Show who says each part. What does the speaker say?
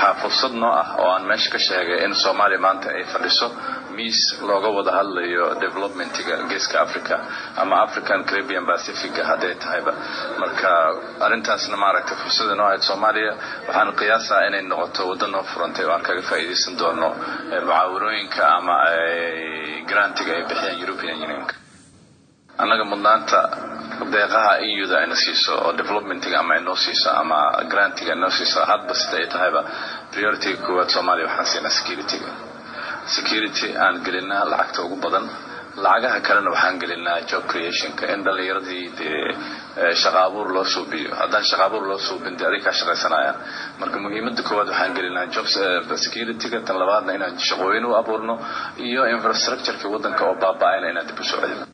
Speaker 1: waxaa fursad noo ah oo aan meesha ka sheegay in Soomaaliya maanta ay fadhiso miis looga wada hadlayo developmentiga Geeska Africa ama African Caribbean Pacific haday tahayba marka arintaasna maaragtay fursad noo ah Soomaaliya waxaan qiyaasaa inay noqoto wadan oo furantay oo aan kaga faa'iideysan doono mucaawarooyinka ama grantiga ay bixiyaan European Union anaga mudnaanta deeqaha EU-da ay nasiiso oo developmentiga ama ay noo siiso ama grantiga noo siiso hadba sida ay tahayba priority koowaad Soomaaliya waxaan siinaa security aan gelinaa lacagta ugu badan lacagaha kalena waxaan gelinaa job creation-ka in dhalinyaradii shaqo abuur loo suubiyo haddaan shaqo abuur loo suubin dadii ka shaqaysanayaan marka muhiimadda koowaad waxaan gelinaa jobs security-ga tan labaadna inaan shaqooyin u abuurno iyo infrastructure-ka wadanka oo baaba'ayna inaan dib u soo celino